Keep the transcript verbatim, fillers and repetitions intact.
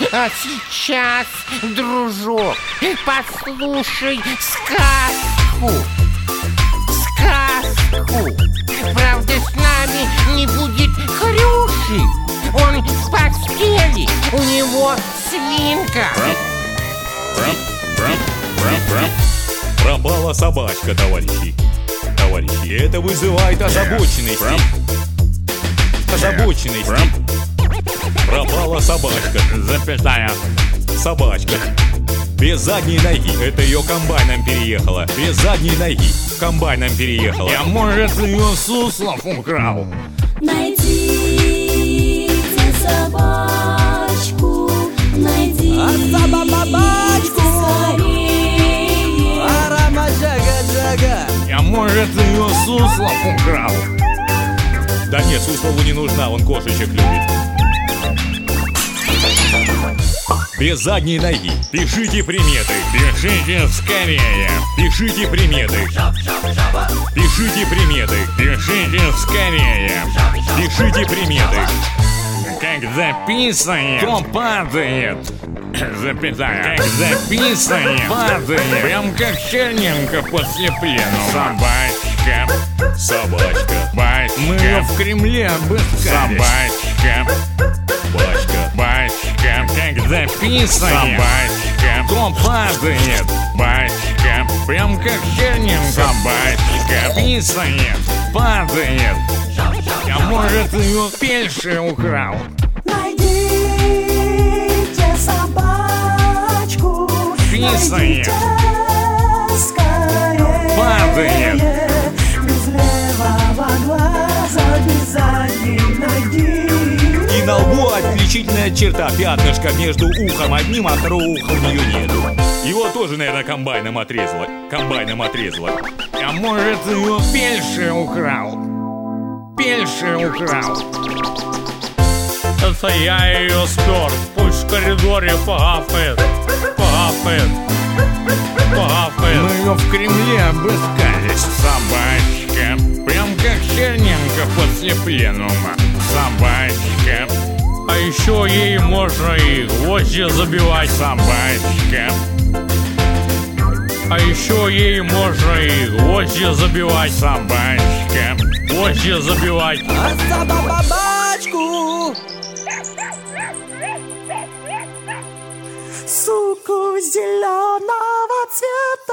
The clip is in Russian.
А сейчас, дружок, послушай сказку. Сказку. Правда, с нами не будет Хрюши. Он в постели, у него свинка. Пропала собачка, товарищи. Товарищи, это вызывает озабоченность. Озабоченность. Пропала собачка. Запятая. Собачка. Без задней ноги. Это ее комбайном переехала. Без задней ноги. Комбайном переехала. Я, может, ее Суслов украл. Найдите собачку, найдите собачку скорее. Арама-джага-джага. Я, может, ее Суслов украл. Да нет, Суслову не нужна, он кошечек любит. Без задней ноги. Пишите приметы. Пишите скорее. Пишите приметы. Пишите приметы. Пишите скорее. Пишите приметы. Как записывает, то падает. Запятая. Как записывает, падает. Прям как Черненко после пленума. Собачка. Собачка. Бачка. Мы ее в Кремле обыскались. Собачка. Бачка. Бачка. Как записывает, собачка, то падает. Бачка. Прям как Черненко. Собачка. Писает, падает. А может, ее Пельши украл. Найдите собачку, Писает, скорее. падает. Без левого глаза, без задней ноги. И на лбу отличительная черта. Пятнышко между ухом одним, а второго уха у нее нету. Его тоже, наверное, комбайном отрезало. Комбайном отрезало. А может, ее Пельши украл. Пельши украл. Это я ее спер. Пусть в коридоре погавкает. Погавкает. Погавкает. Мы ее в Кремле обыскались. Собачка. Прям как Черненко после пленума. Собачка. А еще ей можно и гвозди забивать. Собачка. А еще ей можно и гвозди забивать. Собачка. Гвозди забивать. Собачку. Суку зеленого цвета.